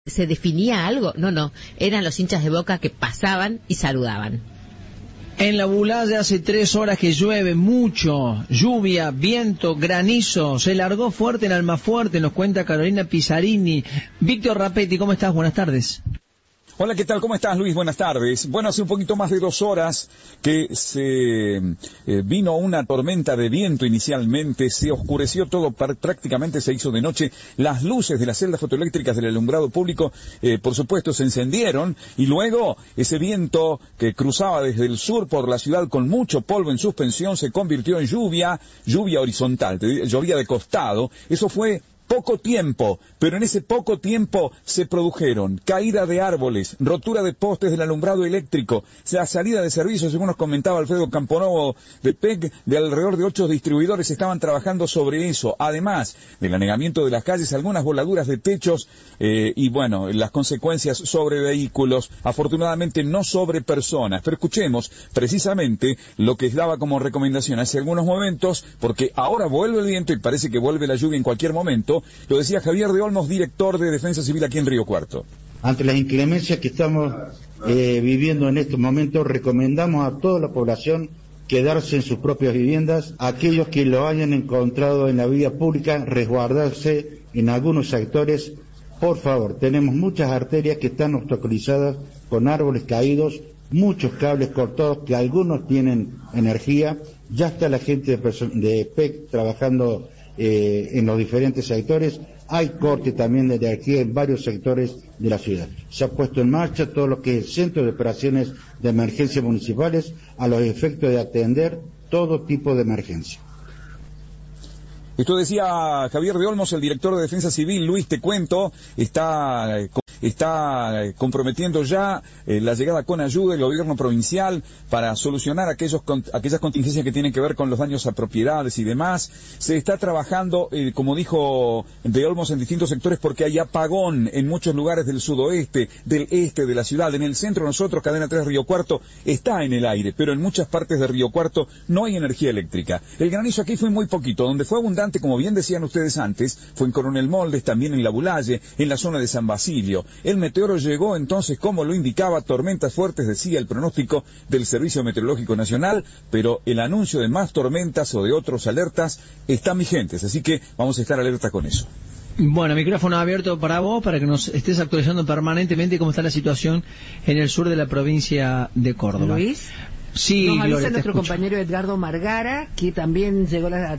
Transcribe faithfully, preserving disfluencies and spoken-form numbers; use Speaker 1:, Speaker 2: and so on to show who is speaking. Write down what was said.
Speaker 1: ¿Se definía algo? No, no, eran los hinchas de Boca que pasaban y saludaban.
Speaker 2: En la Bulaya hace tres horas que llueve mucho, lluvia, viento, granizo, se largó fuerte en Almafuerte, nos cuenta Carolina Pizzarini. Víctor Rapetti, ¿cómo estás? Buenas tardes.
Speaker 3: Hola, ¿qué tal? ¿Cómo estás, Luis? Buenas tardes. Bueno, hace un poquito más de dos horas que se eh, vino una tormenta de viento inicialmente, se oscureció todo, prácticamente se hizo de noche. Las luces de las celdas fotoeléctricas del alumbrado público, eh, por supuesto, se encendieron y luego ese viento que cruzaba desde el sur por la ciudad con mucho polvo en suspensión se convirtió en lluvia, lluvia horizontal, llovía de costado. Eso fue poco tiempo, pero en ese poco tiempo se produjeron caída de árboles, rotura de postes del alumbrado eléctrico, la salida de servicios, según nos comentaba Alfredo Camponovo de P E C, de alrededor de ocho distribuidores estaban trabajando sobre eso, además del anegamiento de las calles, algunas voladuras de techos eh, y bueno, las consecuencias sobre vehículos, afortunadamente no sobre personas, pero escuchemos precisamente lo que daba como recomendación hace algunos momentos, porque ahora vuelve el viento y parece que vuelve la lluvia en cualquier momento. Lo decía Javier de Olmos, director de Defensa Civil aquí en Río Cuarto.
Speaker 4: Ante las inclemencias que estamos eh, viviendo en estos momentos, recomendamos a toda la población quedarse en sus propias viviendas. Aquellos que lo hayan encontrado en la vía pública, resguardarse en algunos sectores. Por favor, tenemos muchas arterias que están obstaculizadas con árboles caídos, muchos cables cortados que algunos tienen energía. Ya está la gente de, de P E C trabajando Eh, en los diferentes sectores. Hay corte también de energía en varios sectores de la ciudad. Se ha puesto en marcha todo lo que es el Centro de Operaciones de Emergencias Municipales a los efectos de atender todo tipo de emergencia.
Speaker 3: Esto decía Javier de Olmos, el director de Defensa Civil. Luis, te cuento, está... Eh, está comprometiendo ya eh, la llegada con ayuda del gobierno provincial para solucionar aquellos con, aquellas contingencias que tienen que ver con los daños a propiedades y demás. Se está trabajando, eh, como dijo de Olmos, en distintos sectores porque hay apagón en muchos lugares del sudoeste, del este de la ciudad. En el centro nosotros, Cadena tres Río Cuarto, está en el aire, pero en muchas partes de Río Cuarto no hay energía eléctrica. El granizo aquí fue muy poquito, donde fue abundante, como bien decían ustedes antes, fue en Coronel Moldes, también en La Bulaye, en la zona de San Basilio. El meteoro llegó entonces, como lo indicaba, tormentas fuertes, decía el pronóstico del Servicio Meteorológico Nacional, pero el anuncio de más tormentas o de otros alertas están vigentes, así que vamos a estar alerta con eso.
Speaker 2: Bueno, micrófono abierto para vos, para que nos estés actualizando permanentemente cómo está la situación en el sur de la provincia de Córdoba.
Speaker 5: Luis,
Speaker 2: sí,
Speaker 5: nos avisa
Speaker 2: Gloria,
Speaker 5: nuestro compañero Edgardo Margara, que también llegó la